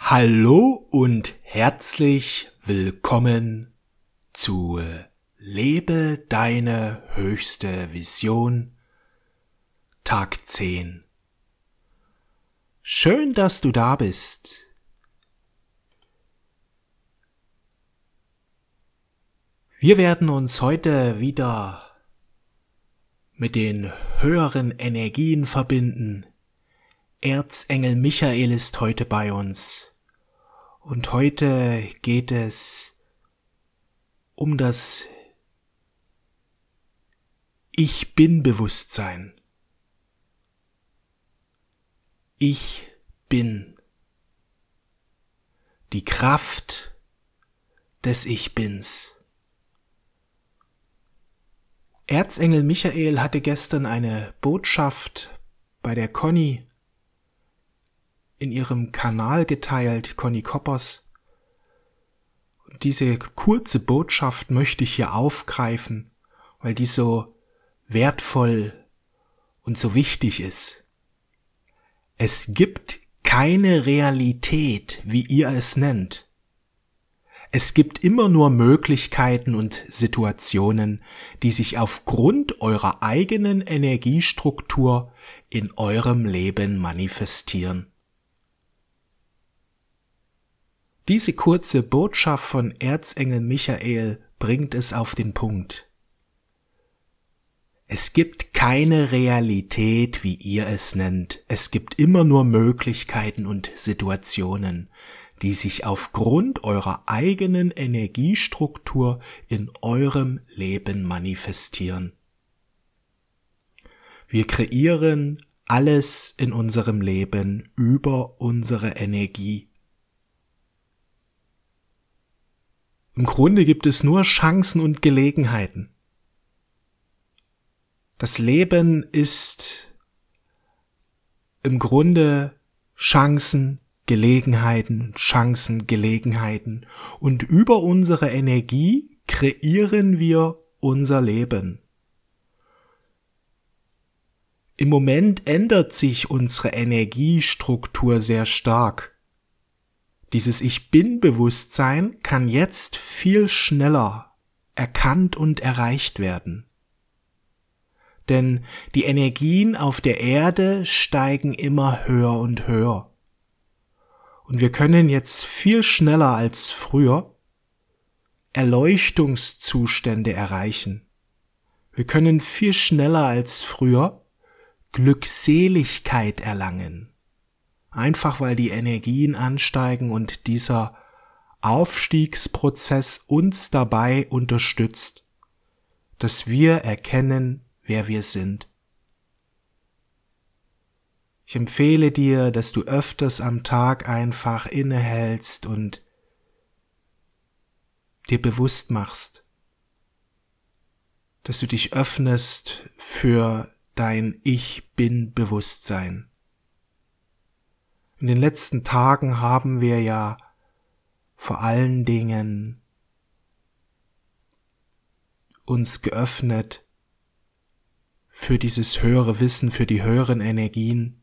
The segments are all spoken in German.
Hallo und herzlich willkommen zu Lebe deine höchste Vision, Tag 10. Schön, dass du da bist. Wir werden uns heute wieder mit den höheren Energien verbinden. Erzengel Michael ist heute bei uns. Und heute geht es um das Ich Bin-Bewusstsein. Ich bin. Die Kraft des Ich Bins. Erzengel Michael hatte gestern eine Botschaft bei der Conny in ihrem Kanal geteilt, Conny Koppers. Und diese kurze Botschaft möchte ich hier aufgreifen, weil die so wertvoll und so wichtig ist. Es gibt keine Realität, wie ihr es nennt. Es gibt immer nur Möglichkeiten und Situationen, die sich aufgrund eurer eigenen Energiestruktur in eurem Leben manifestieren. Diese kurze Botschaft von Erzengel Michael bringt es auf den Punkt. Es gibt keine Realität, wie ihr es nennt. Es gibt immer nur Möglichkeiten und Situationen, die sich aufgrund eurer eigenen Energiestruktur in eurem Leben manifestieren. Wir kreieren alles in unserem Leben über unsere Energie. Im Grunde gibt es nur Chancen und Gelegenheiten. Das Leben ist im Grunde Chancen, Gelegenheiten, und über unsere Energie kreieren wir unser Leben. Im Moment ändert sich unsere Energiestruktur sehr stark. Dieses Ich-Bin-Bewusstsein kann jetzt viel schneller erkannt und erreicht werden. Denn die Energien auf der Erde steigen immer höher und höher. Und wir können jetzt viel schneller als früher Erleuchtungszustände erreichen. Wir können viel schneller als früher Glückseligkeit erlangen. Einfach weil die Energien ansteigen und dieser Aufstiegsprozess uns dabei unterstützt, dass wir erkennen, wer wir sind. Ich empfehle dir, dass du öfters am Tag einfach innehältst und dir bewusst machst, dass du dich öffnest für dein Ich-Bin-Bewusstsein. In den letzten Tagen haben wir ja vor allen Dingen uns geöffnet für dieses höhere Wissen, für die höheren Energien.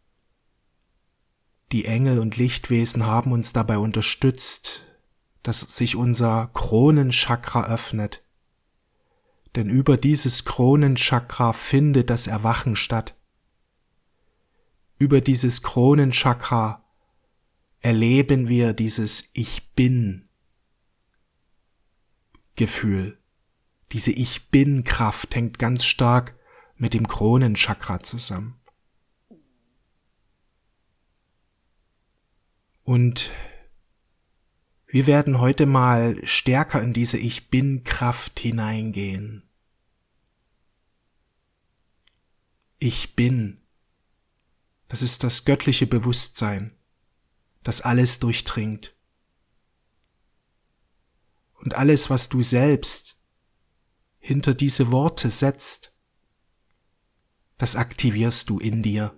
Die Engel und Lichtwesen haben uns dabei unterstützt, dass sich unser Kronenchakra öffnet. Denn über dieses Kronenchakra findet das Erwachen statt. Über dieses Kronenchakra erleben wir dieses Ich-Bin-Gefühl. Diese Ich-Bin-Kraft hängt ganz stark mit dem Kronenchakra zusammen. Und wir werden heute mal stärker in diese Ich-Bin-Kraft hineingehen. Ich bin. Das ist das göttliche Bewusstsein, das alles durchdringt. Und alles, was du selbst hinter diese Worte setzt, das aktivierst du in dir.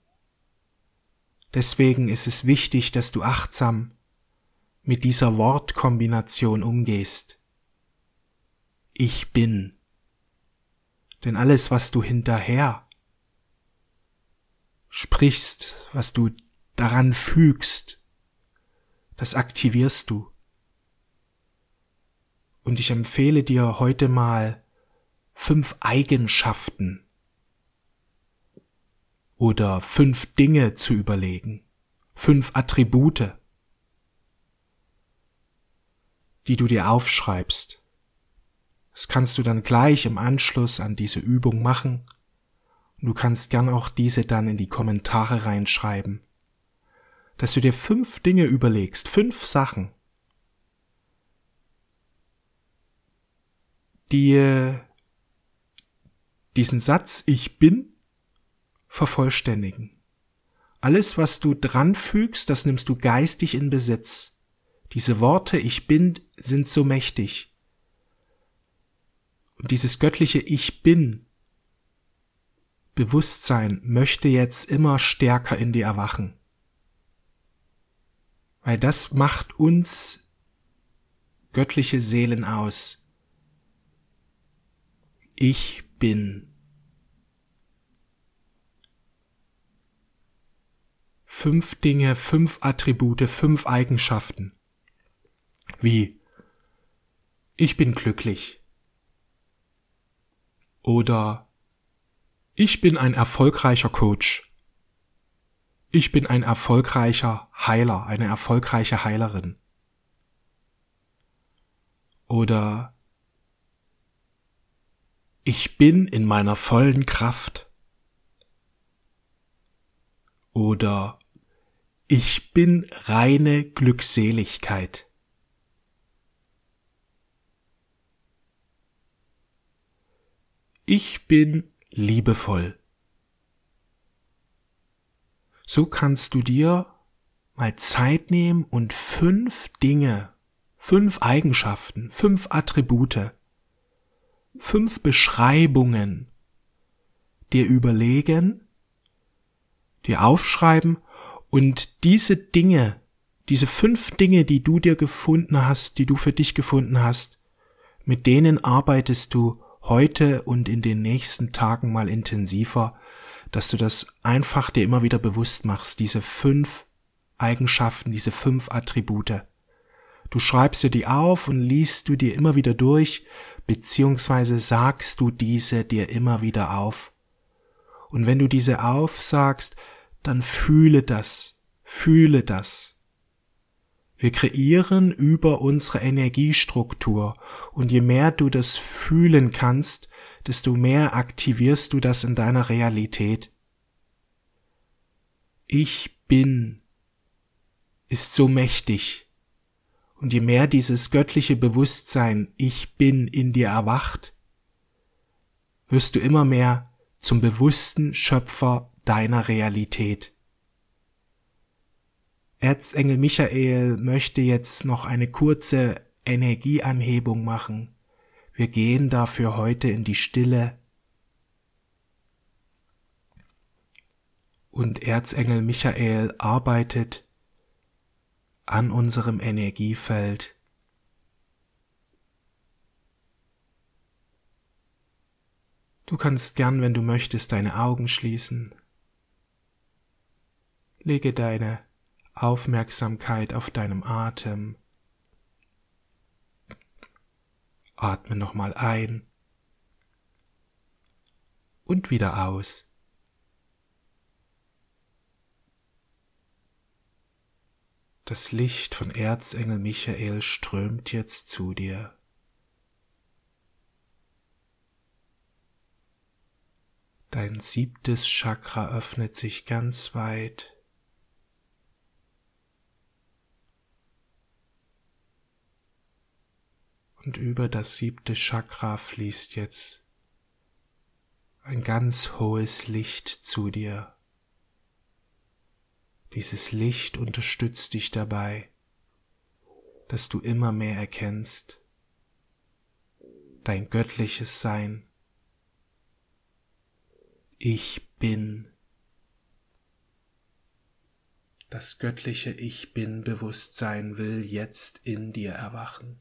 Deswegen ist es wichtig, dass du achtsam mit dieser Wortkombination umgehst. Ich bin. Denn alles, was du hinterher sprichst, was du daran fügst, Das aktivierst du. Und ich empfehle dir heute mal 5 Eigenschaften oder 5 Dinge zu überlegen, 5 Attribute, die du dir aufschreibst. Das kannst du dann gleich im Anschluss an diese Übung machen. Du kannst gern auch diese dann in die Kommentare reinschreiben, dass du dir 5 Dinge überlegst, 5 Sachen, die diesen Satz Ich bin vervollständigen. Alles, was du dran fügst, das nimmst du geistig in Besitz. Diese Worte Ich bin sind so mächtig. Und dieses göttliche Ich bin, Bewusstsein, möchte jetzt immer stärker in dir erwachen. Weil das macht uns göttliche Seelen aus. Ich bin. 5 Dinge, 5 Attribute, 5 Eigenschaften. Wie ich bin glücklich. Oder ich bin ein erfolgreicher Coach. Ich bin ein erfolgreicher Heiler, eine erfolgreiche Heilerin. Oder ich bin in meiner vollen Kraft. Oder ich bin reine Glückseligkeit. Ich bin liebevoll. So kannst du dir mal Zeit nehmen und 5 Dinge, 5 Eigenschaften, 5 Attribute, 5 Beschreibungen dir überlegen, dir aufschreiben und diese Dinge, diese 5 Dinge, die du dir gefunden hast, die du für dich gefunden hast, mit denen arbeitest du heute und in den nächsten Tagen mal intensiver, dass du das einfach dir immer wieder bewusst machst, diese 5 Eigenschaften, diese 5 Attribute. Du schreibst dir die auf und liest du dir immer wieder durch, beziehungsweise sagst du diese dir immer wieder auf. Und wenn du diese aufsagst, dann fühle das, fühle das. Wir kreieren über unsere Energiestruktur und je mehr du das fühlen kannst, desto mehr aktivierst du das in deiner Realität. Ich bin ist so mächtig und je mehr dieses göttliche Bewusstsein Ich bin in dir erwacht, wirst du immer mehr zum bewussten Schöpfer deiner Realität. Erzengel Michael möchte jetzt noch eine kurze Energieanhebung machen. Wir gehen dafür heute in die Stille. Und Erzengel Michael arbeitet an unserem Energiefeld. Du kannst gern, wenn du möchtest, deine Augen schließen. Lege deine Aufmerksamkeit auf deinem Atem. Atme nochmal ein und wieder aus. Das Licht von Erzengel Michael strömt jetzt zu dir. Dein 7. Chakra öffnet sich ganz weit. Und über das 7. Chakra fließt jetzt ein ganz hohes Licht zu dir. Dieses Licht unterstützt dich dabei, dass du immer mehr erkennst, dein göttliches Sein. Ich bin. Das göttliche Ich bin Bewusstsein will jetzt in dir erwachen.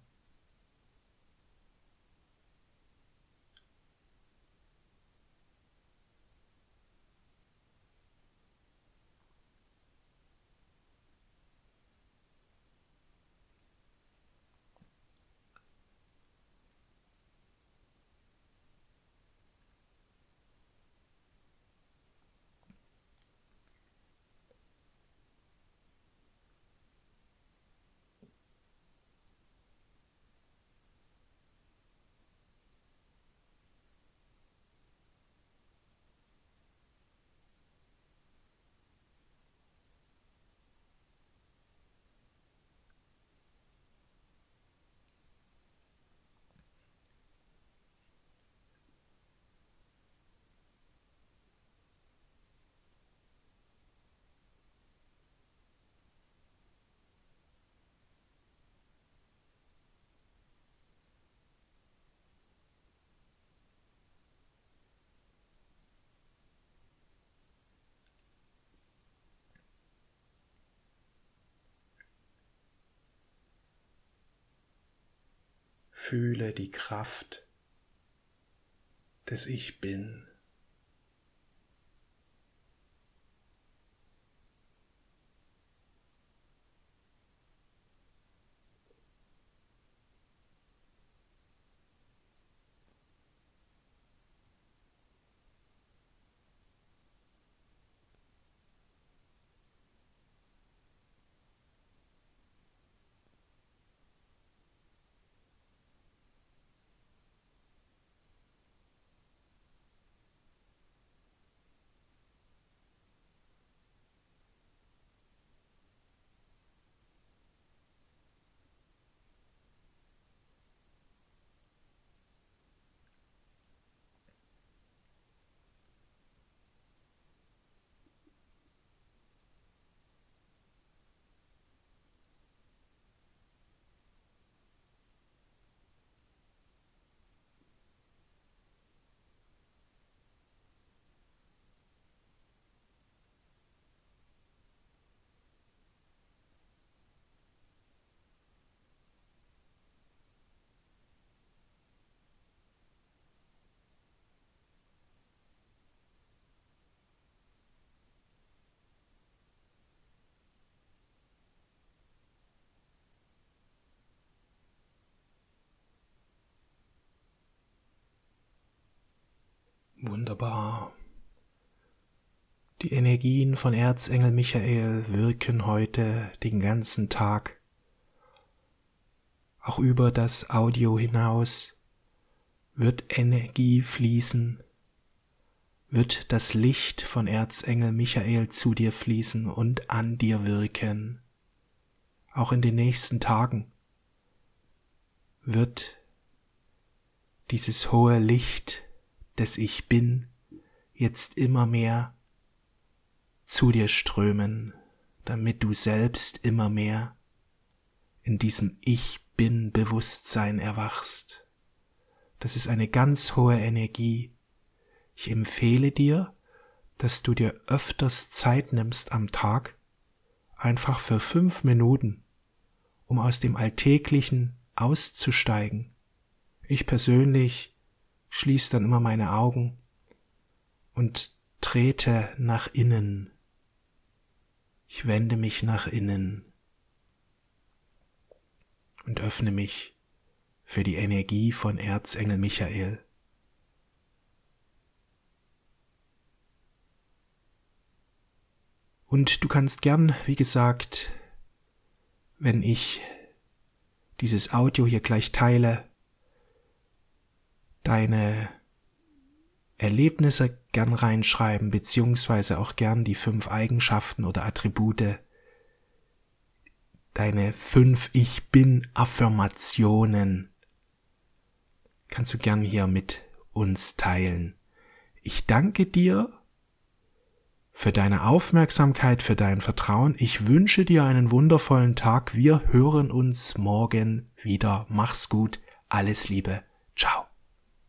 Fühle die Kraft des Ich Bin. Wunderbar. Die Energien von Erzengel Michael wirken heute den ganzen Tag. Auch über das Audio hinaus wird Energie fließen, wird das Licht von Erzengel Michael zu dir fließen und an dir wirken. Auch in den nächsten Tagen wird dieses hohe Licht des Ich Bin jetzt immer mehr zu dir strömen, damit du selbst immer mehr in diesem Ich Bin Bewusstsein erwachst. Das ist eine ganz hohe Energie. Ich empfehle dir, dass du dir öfters Zeit nimmst am Tag, einfach für 5 Minuten, um aus dem Alltäglichen auszusteigen. Ich persönlich schließe dann immer meine Augen und trete nach innen. Ich wende mich nach innen und öffne mich für die Energie von Erzengel Michael. Und du kannst gern, wie gesagt, wenn ich dieses Audio hier gleich teile, deine Erlebnisse gern reinschreiben, beziehungsweise auch gern die 5 Eigenschaften oder Attribute, deine 5 Ich-Bin-Affirmationen kannst du gern hier mit uns teilen. Ich danke dir für deine Aufmerksamkeit, für dein Vertrauen. Ich wünsche dir einen wundervollen Tag. Wir hören uns morgen wieder. Mach's gut. Alles Liebe. Ciao.